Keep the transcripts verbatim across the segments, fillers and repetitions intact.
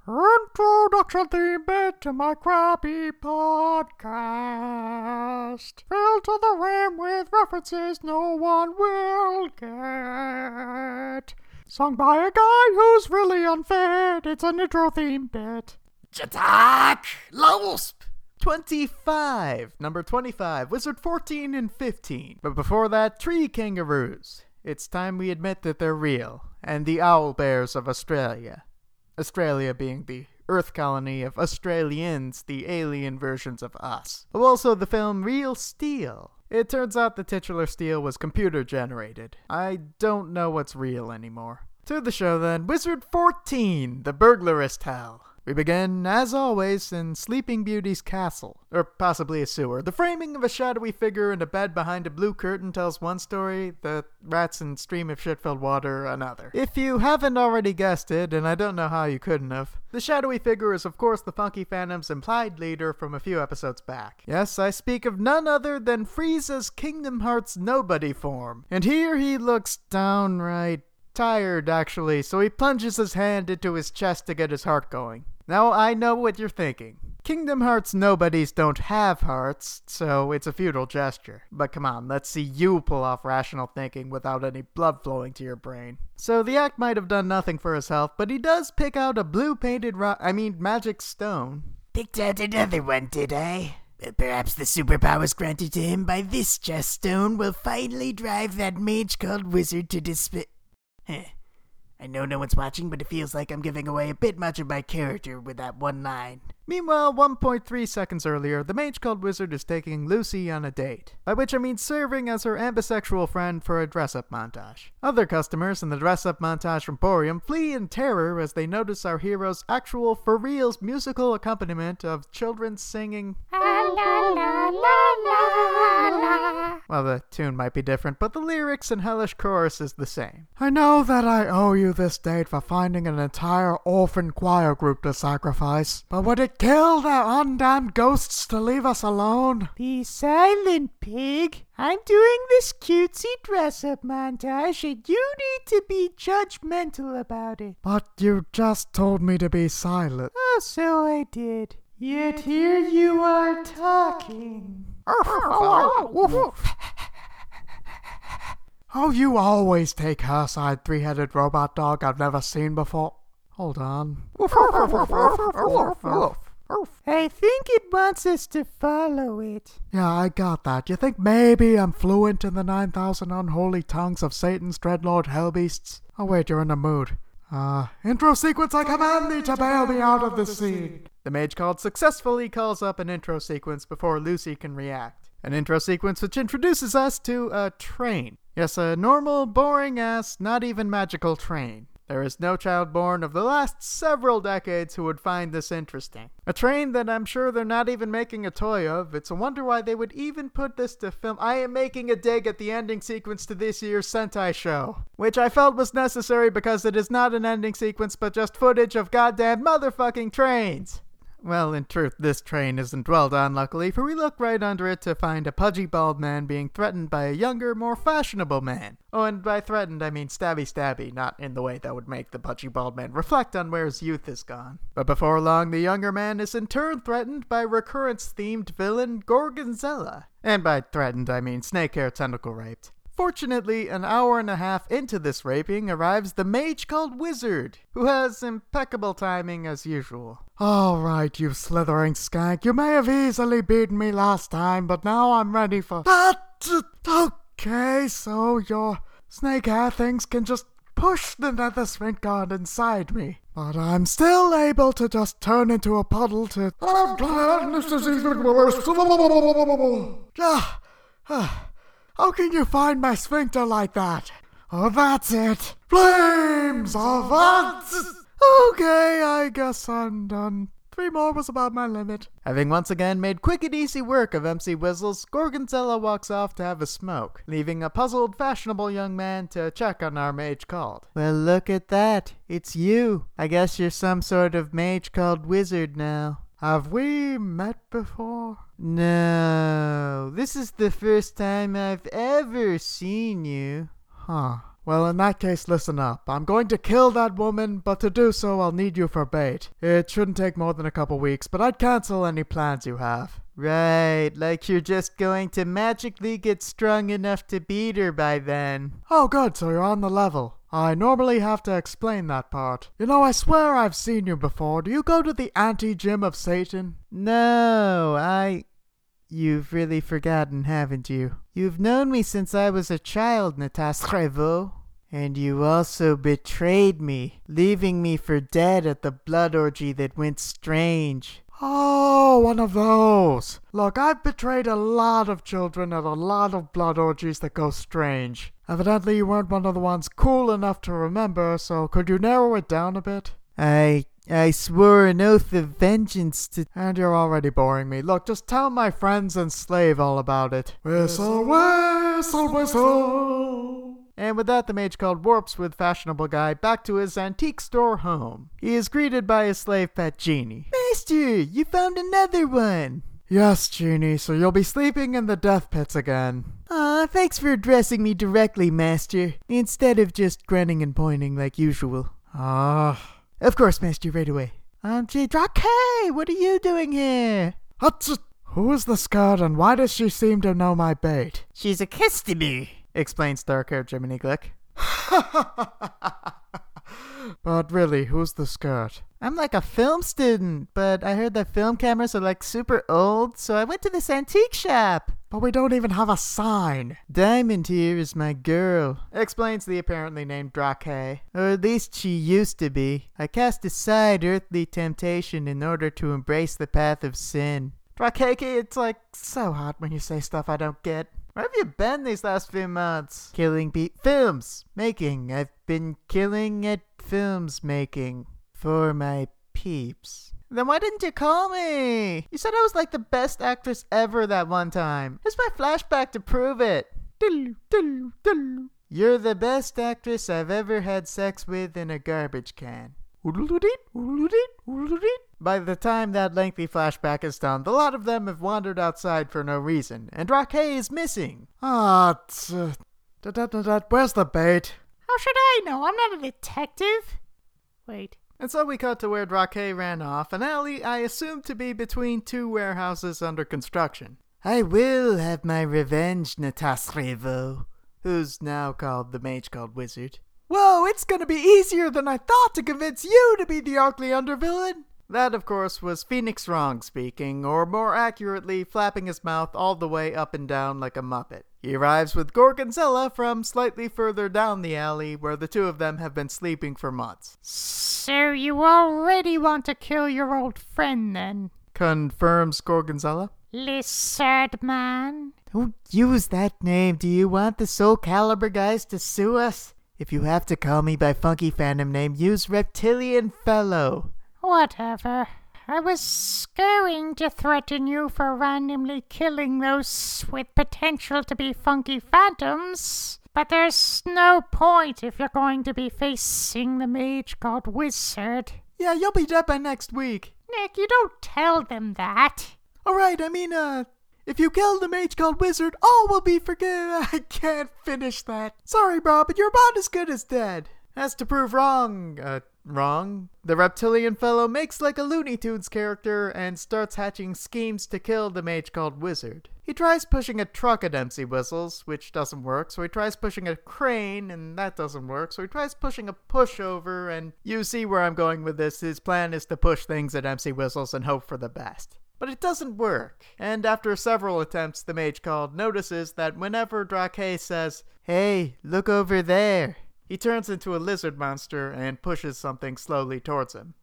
Introduction theme bit to my crappy podcast. Filled to the rim with references no one will get. Sung by a guy who's really unfit. It's an intro theme bit. Jatak! Losp! twenty-five. Number twenty-five. Wizard fourteen and fifteen. But before that, tree kangaroos. It's time we admit that they're real. And the owl bears of Australia. Australia being the Earth colony of Australians, the alien versions of us. Also, the film Real Steel. It turns out the titular steel was computer generated. I don't know what's real anymore. To the show then, Wizard fourteen, the burglarist hell. We begin, as always, in Sleeping Beauty's castle, or possibly a sewer. The framing of a shadowy figure in a bed behind a blue curtain tells one story, the rats and stream of shit-filled water another. If you haven't already guessed it, and I don't know how you couldn't have, the shadowy figure is of course the Funky Phantom's implied leader from a few episodes back. Yes, I speak of none other than Frieza's Kingdom Hearts nobody form, and here he looks downright tired, actually, so he plunges his hand into his chest to get his heart going. Now, I know what you're thinking. Kingdom Hearts nobodies don't have hearts, so it's a futile gesture. But come on, let's see you pull off rational thinking without any blood flowing to your brain. So the act might have done nothing for his health, but he does pick out a blue-painted rock, I mean magic stone. Picked out another one, did I? Well, perhaps the superpowers granted to him by this just stone will finally drive that mage called Wizard to despair. Huh. I know no one's watching, but it feels like I'm giving away a bit much of my character with that one line. Meanwhile, one point three seconds earlier, the mage called Wizard is taking Lucy on a date. By which I mean serving as her ambisexual friend for a dress-up montage. Other customers in the dress-up montage from Emporium flee in terror as they notice our hero's actual, for-reals musical accompaniment of children singing la la la la la la. Well, the tune might be different, but the lyrics and hellish chorus is the same. I know that I owe you this date for finding an entire orphan choir group to sacrifice, but would it kill their undamned ghosts to leave us alone? Be silent, pig. I'm doing this cutesy dress-up montage and you need to be judgmental about it. But you just told me to be silent. Oh, so I did. Yet here you are talking. Oh, you always take her side, three-headed robot dog I've never seen before. Hold on. I think it wants us to follow it. Yeah, I got that. You think maybe I'm fluent in the nine thousand unholy tongues of Satan's dreadlord hellbeasts? Oh wait, you're in the mood. Uh, intro sequence, I command thee to bail me out of this scene. The mage called successfully calls up an intro sequence before Lucy can react. An intro sequence which introduces us to a train. Yes, a normal, boring-ass, not even magical train. There is no child born of the last several decades who would find this interesting. A train that I'm sure they're not even making a toy of. It's a wonder why they would even put this to film. I am making a dig at the ending sequence to this year's Sentai show, which I felt was necessary because it is not an ending sequence but just footage of goddamn motherfucking trains. Well, in truth, this train isn't dwelled on, luckily, for we look right under it to find a pudgy bald man being threatened by a younger, more fashionable man. Oh, and by threatened, I mean stabby-stabby, not in the way that would make the pudgy bald man reflect on where his youth is gone. But before long, the younger man is in turn threatened by recurrence-themed villain Gorgonzella. And by threatened, I mean snake-hair tentacle raped. Fortunately, an hour and a half into this raping arrives the mage called Wizard, who has impeccable timing as usual. All right, you slithering skank. You may have easily beaten me last time, but now I'm ready for... Okay, so your snake hair things can just push the nether sphinx god inside me. But I'm still able to just turn into a puddle to... How can you find my sphincter like that? Oh, that's it. Flames of Ants! Okay, I guess I'm done. Three more was about my limit. Having once again made quick and easy work of M C Whistles, Gorgonzella walks off to have a smoke, leaving a puzzled, fashionable young man to check on our mage called. Well, look at that. It's you. I guess you're some sort of mage called Wizard now. Have we met before? No, this is the first time I've ever seen you. Huh. Well, in that case, listen up. I'm going to kill that woman, but to do so, I'll need you for bait. It shouldn't take more than a couple weeks, but I'd cancel any plans you have. Right, like you're just going to magically get strong enough to beat her by then. Oh, good, so you're on the level. I normally have to explain that part. You know, I swear I've seen you before. Do you go to the anti-gym of Satan? No, I... You've really forgotten, haven't you? You've known me since I was a child, Natasha Trevo. And you also betrayed me, leaving me for dead at the blood orgy that went strange. Oh, one of those. Look, I've betrayed a lot of children at a lot of blood orgies that go strange. Evidently you weren't one of the ones cool enough to remember, so could you narrow it down a bit? I... I swore an oath of vengeance to... And you're already boring me. Look, just tell my friends and slave all about it. Whistle, whistle, whistle. And with that, the mage called warps with fashionable guy back to his antique store home. He is greeted by his slave pet Genie. Master, you found another one. Yes, Genie, so you'll be sleeping in the death pits again. Aw, thanks for addressing me directly, Master, instead of just grunting and pointing like usual. Ah... Of course, Master, right away. Um, J. Drake, what are you doing here? Hutz! Who is the skirt and why does she seem to know my bait? She's a customer, explains dark-haired Jiminy Glick. But really, who's the skirt? I'm like a film student, but I heard that film cameras are like super old, so I went to this antique shop. But we don't even have a sign. Diamond here is my girl, explains the apparently named Drake. Or at least she used to be. I cast aside earthly temptation in order to embrace the path of sin. Drake, it's like so hot when you say stuff I don't get. Where have you been these last few months? Killing pe- films making. I've been killing at films making for my peeps. Then why didn't you call me? You said I was like the best actress ever that one time. Here's my flashback to prove it. You're the best actress I've ever had sex with in a garbage can. By the time that lengthy flashback is done, the lot of them have wandered outside for no reason, and Drake is missing. Ah, uh, where's the bait? How should I know? I'm not a detective. Wait. And so we cut to where Drake ran off, an alley I assume to be between two warehouses under construction. I will have my revenge, Natasrevo, who's now called the Mage Called Wizard. Whoa, it's gonna be easier than I thought to convince you to be the ugly undervillain. That, of course, was Phoenix Wrong speaking, or more accurately, flapping his mouth all the way up and down like a muppet. He arrives with Gorgonzilla from slightly further down the alley, where the two of them have been sleeping for months. So you already want to kill your old friend, then? Confirms Gorgonzilla. Lizard Man? Don't use that name. Do you want the Soul Calibur guys to sue us? If you have to call me by funky fandom name, use Reptilian Fellow. Whatever. I was going to threaten you for randomly killing those with potential to be funky phantoms, but there's no point if you're going to be facing the Mage Called Wizard. Yeah, you'll be dead by next week. Nick, you don't tell them that. Alright, I mean, uh, if you kill the Mage Called Wizard, all will be forgiven. I can't finish that. Sorry, bro, but you're about as good as dead. As to prove wrong, uh, wrong, the Reptilian Fellow makes like a Looney Tunes character and starts hatching schemes to kill the Mage Called Wizard. He tries pushing a truck at M C Whistles, which doesn't work, so he tries pushing a crane, and that doesn't work, so he tries pushing a pushover, and you see where I'm going with this. His plan is to push things at M C Whistles and hope for the best. But it doesn't work, and after several attempts, the Mage Called notices that whenever Drake says, "Hey, look over there," he turns into a lizard monster and pushes something slowly towards him.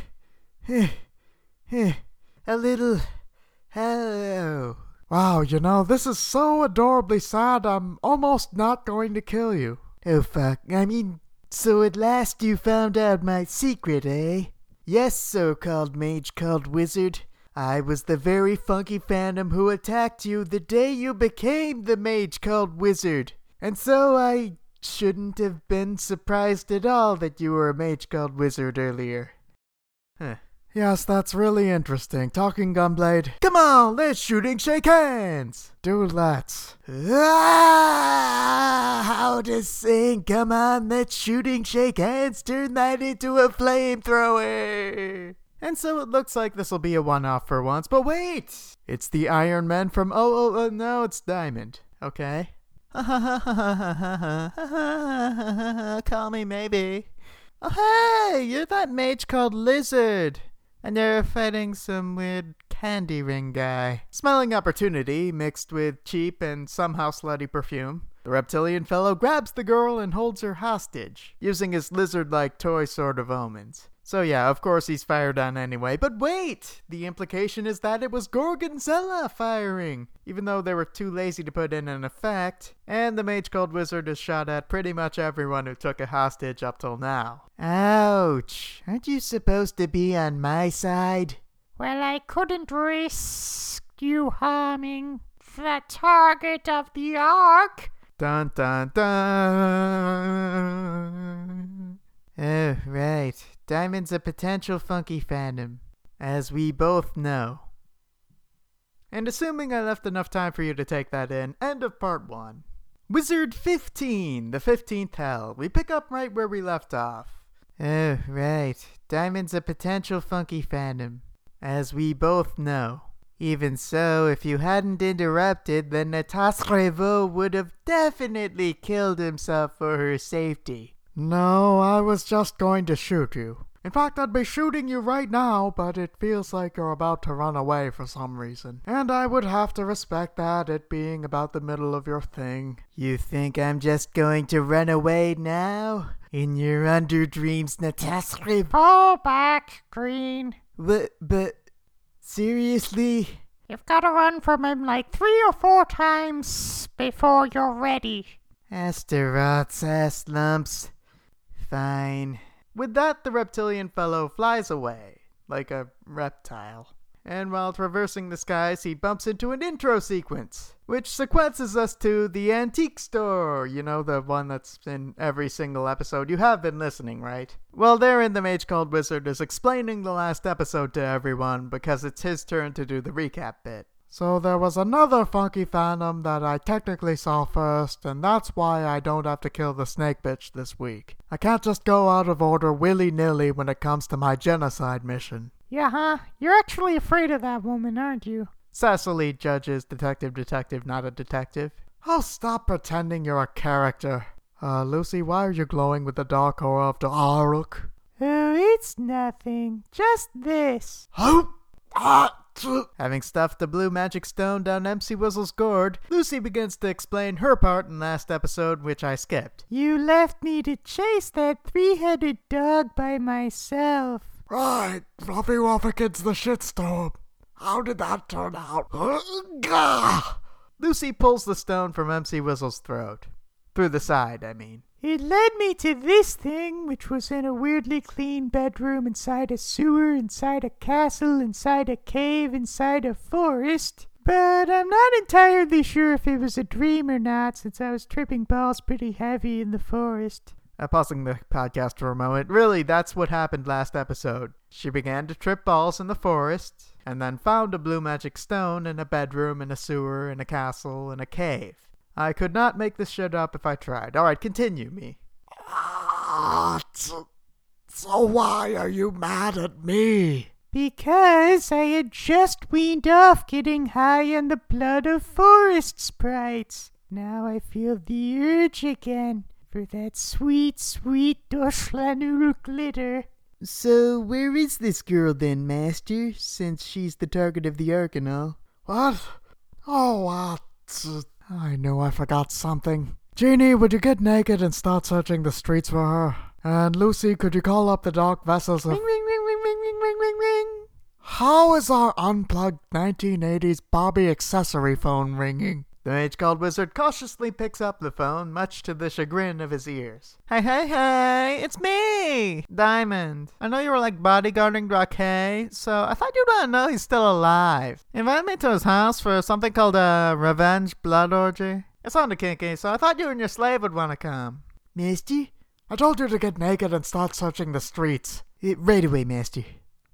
A little hello. Wow, you know, this is so adorably sad, I'm almost not going to kill you. Oh fuck, I mean, so at last you found out my secret, eh? Yes, so-called Mage Called Wizard. I was the very funky phantom who attacked you the day you became the Mage Called Wizard. And so I shouldn't have been surprised at all that you were a Mage Called Wizard earlier. Huh. Yes, that's really interesting. Talking Gunblade. Come on, let's shooting shake hands. Dude, let's. Ah, how to sing. Come on, let's shooting shake hands. Turn that into a flamethrower. And so it looks like this will be a one-off for once. But wait! It's the Iron Man from... Oh, oh, oh, no, it's Diamond. Okay. Call me maybe. Oh, hey! You're that mage called Lizard. And you're fighting some weird candy ring guy. Smelling opportunity mixed with cheap and somehow slutty perfume, the reptilian fellow grabs the girl and holds her hostage, using his lizard-like toy sword of omens. So yeah, of course he's fired on anyway, but wait! The implication is that it was Gorgonzella firing, even though they were too lazy to put in an effect, and the mage called wizard is shot at pretty much everyone who took a hostage up till now. Ouch! Aren't you supposed to be on my side? Well, I couldn't risk you harming the target of the arc. Dun dun dun! Oh, right. Diamond's a potential funky phantom, as we both know. And assuming I left enough time for you to take that in, end of part one. Wizard fifteen, the fifteenth hell. We pick up right where we left off. Oh, right. Diamond's a potential funky phantom, as we both know. Even so, if you hadn't interrupted, then Natasha Revo would have definitely killed himself for her safety. No, I was just going to shoot you. In fact, I'd be shooting you right now, but it feels like you're about to run away for some reason. And I would have to respect that, it being about the middle of your thing. You think I'm just going to run away now? In your underdreams, Natasha? Fall back, Green. But, but, seriously? You've got to run from him like three or four times before you're ready. Asteroids, ass lumps. Fine. With that, the reptilian fellow flies away, like a reptile. And while traversing the skies, he bumps into an intro sequence, which sequences us to the antique store. You know, the one that's in every single episode. You have been listening, right? Well, therein the mage called wizard is explaining the last episode to everyone because it's his turn to do the recap bit. So there was another funky phantom that I technically saw first, and that's why I don't have to kill the snake bitch this week. I can't just go out of order willy-nilly when it comes to my genocide mission. Yeah, huh? You're actually afraid of that woman, aren't you? Cecily judges detective detective, not a detective. Oh, stop pretending you're a character. Uh, Lucy, why are you glowing with the dark aura of the Aruk? Oh, it's nothing. Just this. Oh! Ah! Having stuffed the blue magic stone down M C Whistle's gourd, Lucy begins to explain her part in last episode, which I skipped. You left me to chase that three-headed dog by myself. Right, Fluffy Waffakid's the shitstorm. How did that turn out? Lucy pulls the stone from M C Whistle's throat. Through the side, I mean. It led me to this thing, which was in a weirdly clean bedroom inside a sewer, inside a castle, inside a cave, inside a forest. But I'm not entirely sure if it was a dream or not, since I was tripping balls pretty heavy in the forest. Uh, pausing the podcast for a moment, really, that's what happened last episode. She began to trip balls in the forest, and then found a blue magic stone in a bedroom, in a sewer, in a castle, in a cave. I could not make this shit up if I tried. Alright, continue, me. Ah, so, so why are you mad at me? Because I had just weaned off getting high on the blood of forest sprites. Now I feel the urge again for that sweet, sweet Doshlanul glitter. So where is this girl then, Master, since she's the target of the arcanal? What? Oh, what? Uh, I knew I forgot something. Jeannie, would you get naked and start searching the streets for her? And Lucy, could you call up the dark vessels of... Ring, ring, ring, ring, ring, ring, ring, ring, ring. How is our unplugged nineteen eighties Bobby accessory phone ringing? The mage called wizard cautiously picks up the phone, much to the chagrin of his ears. Hey, hey, hey, it's me, Diamond. I know you were like bodyguarding Drake, so I thought you'd want to know he's still alive. He invited me to his house for something called a revenge blood orgy. It sounded kinky, so I thought you and your slave would want to come. Master? I told you to get naked and start searching the streets. Uh, right away, Master.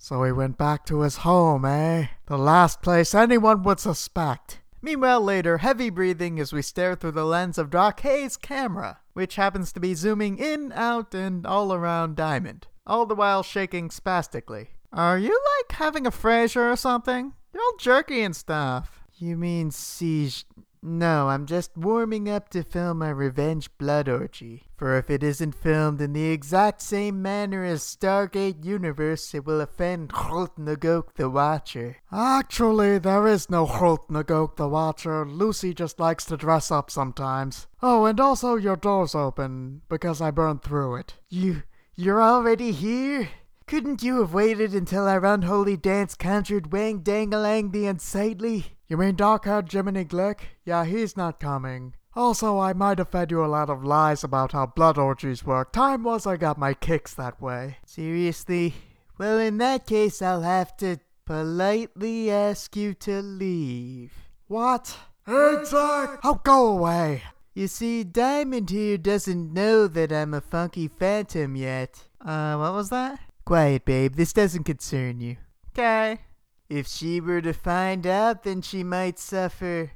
So he went back to his home, eh? The last place anyone would suspect. Meanwhile, later, heavy breathing as we stare through the lens of Drakei's camera, which happens to be zooming in, out, and all around Diamond, all the while shaking spastically. Are you, like, having a Frasier or something? You're all jerky and stuff. You mean siege? No, I'm just warming up to film my revenge blood orgy. For if it isn't filmed in the exact same manner as Stargate Universe, it will offend Hrult Nagok the Watcher. Actually, there is no Hrult Nagok the Watcher. Lucy just likes to dress up sometimes. Oh, and also your door's open, because I burned through it. You, you're already here? Couldn't you have waited until our unholy dance conjured Wang Dangalang the Unsightly? You mean dark-haired Jiminy Glick? Yeah, he's not coming. Also, I might have fed you a lot of lies about how blood orgies work. Time was I got my kicks that way. Seriously? Well, in that case, I'll have to politely ask you to leave. What? Exact! Oh, go away! You see, Diamond here doesn't know that I'm a funky phantom yet. Uh, what was that? Quiet, babe. This doesn't concern you. Okay. If she were to find out, then she might suffer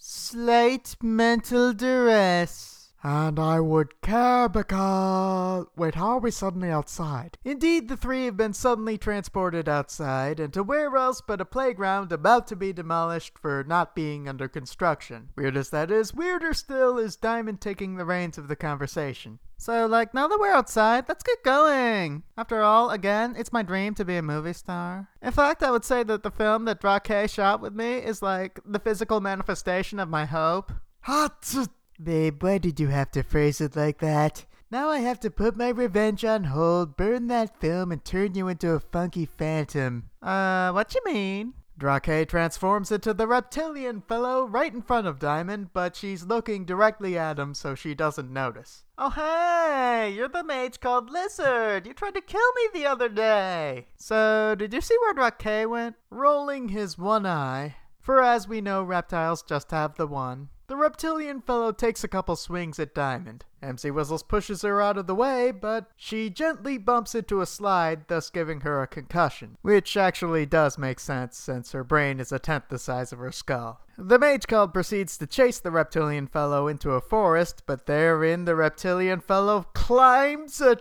slight mental duress. And I would care because... Wait, how are we suddenly outside? Indeed, the three have been suddenly transported outside, and to where else but a playground about to be demolished for not being under construction. Weird as that is, weirder still is Diamond taking the reins of the conversation. So, like, now that we're outside, let's get going. After all, again, it's my dream to be a movie star. In fact, I would say that the film that Drakei shot with me is like the physical manifestation of my hope. Hot. Babe, why did you have to phrase it like that? Now I have to put my revenge on hold, burn that film, and turn you into a funky phantom. Uh, what you mean? Drakei transforms into the reptilian fellow right in front of Diamond, but she's looking directly at him so she doesn't notice. Oh hey, you're the mage called Lizard. You tried to kill me the other day. So, did you see where Drakei went? Rolling his one eye. For as we know, reptiles just have the one. The reptilian fellow takes a couple swings at Diamond. M C Whistles pushes her out of the way, but she gently bumps into a slide, thus giving her a concussion. Which actually does make sense, since her brain is a tenth the size of her skull. The mage called proceeds to chase the reptilian fellow into a forest, but therein the reptilian fellow climbs a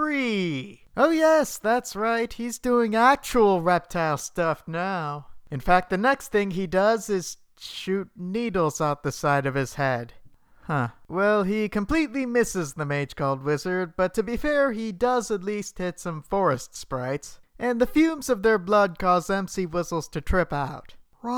tree. Oh yes, that's right, he's doing actual reptile stuff now. In fact, the next thing he does is shoot needles out the side of his head. Huh. Well, he completely misses the mage called Wizard, but to be fair, he does at least hit some forest sprites, and the fumes of their blood cause M C Whistles to trip out.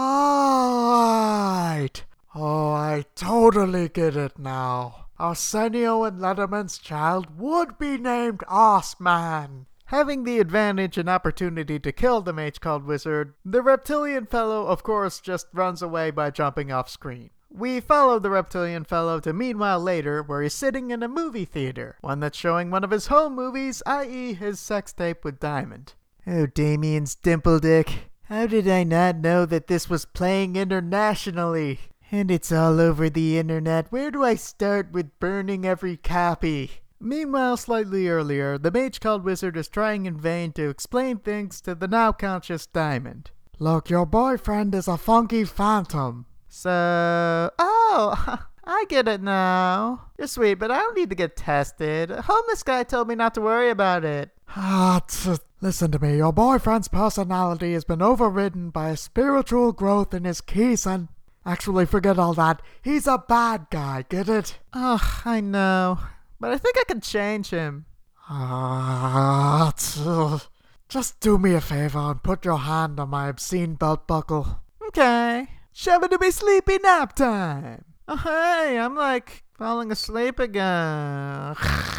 Right! Oh, I totally get it now. Arsenio and Letterman's child would be named Osman. Having the advantage and opportunity to kill the mage called Wizard, the reptilian fellow, of course, just runs away by jumping off screen. We follow the reptilian fellow to meanwhile later, where he's sitting in a movie theater, one that's showing one of his home movies, that is his sex tape with Diamond. Oh, Damien's dimple dick. How did I not know that this was playing internationally? And it's all over the internet. Where do I start with burning every copy? Meanwhile, slightly earlier, the mage called Wizard is trying in vain to explain things to the now conscious Diamond. Look, your boyfriend is a funky phantom. So... Oh, I get it now. You're sweet, but I don't need to get tested. A homeless guy told me not to worry about it. Ah, tch, listen to me. Your boyfriend's personality has been overridden by a spiritual growth in his keys and... Actually, forget all that. He's a bad guy, get it? Ugh, I know. But I think I can change him. Ah, just do me a favor and put your hand on my obscene belt buckle. Okay. Shove it to be sleepy nap time. Oh, hey, I'm like falling asleep again.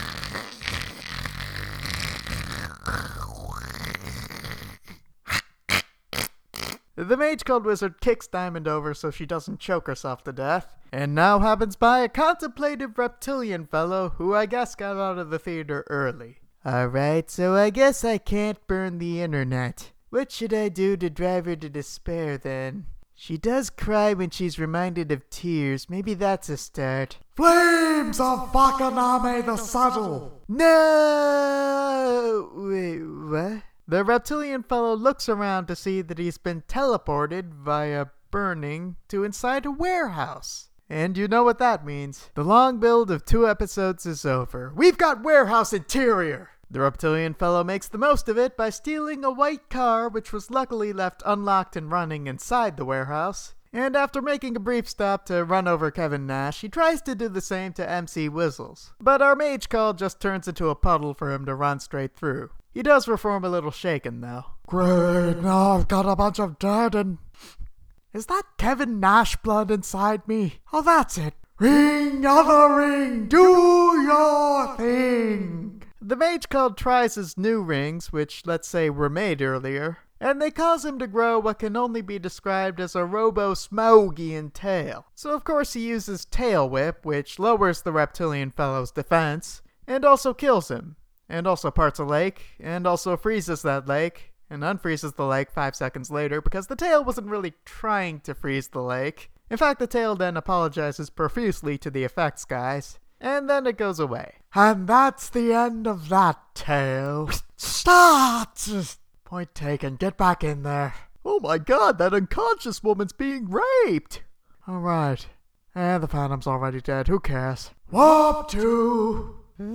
The mage called Wizard kicks Diamond over so she doesn't choke herself to death, and now happens by a contemplative reptilian fellow who I guess got out of the theater early. Alright, so I guess I can't burn the internet. What should I do to drive her to despair then? She does cry when she's reminded of tears. Maybe that's a start. Flames of Bakaname the Subtle! No! Wait, what? The reptilian fellow looks around to see that he's been teleported via burning to inside a warehouse. And you know what that means. The long build of two episodes is over. We've got warehouse interior! The reptilian fellow makes the most of it by stealing a white car which was luckily left unlocked and running inside the warehouse. And after making a brief stop to run over Kevin Nash, he tries to do the same to M C Whistles. But our mage call just turns into a puddle for him to run straight through. He does perform a little shaken though. Great, now I've got a bunch of dead and... Is that Kevin Nash blood inside me? Oh, that's it. Ring of the ring, do your thing. The mage called tries his new rings, which let's say were made earlier, and they cause him to grow what can only be described as a robo-smogian tail. So of course he uses Tail Whip, which lowers the reptilian fellow's defense, and also kills him, and also parts a lake, and also freezes that lake, and unfreezes the lake five seconds later because the tail wasn't really trying to freeze the lake. In fact, the tail then apologizes profusely to the effects guys, and then it goes away. And that's the end of that tale. Start! Point taken, get back in there. Oh my god, that unconscious woman's being raped! Alright. And the Phantom's already dead, who cares? Warp two!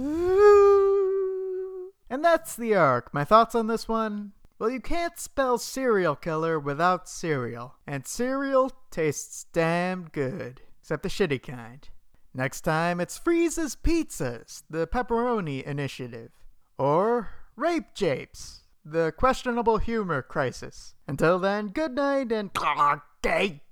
And that's the arc. My thoughts on this one? Well, you can't spell serial killer without cereal. And cereal tastes damn good. Except the shitty kind. Next time, it's Freeze's Pizzas, the Pepperoni Initiative. Or Rape Japes, the Questionable Humor Crisis. Until then, good night and...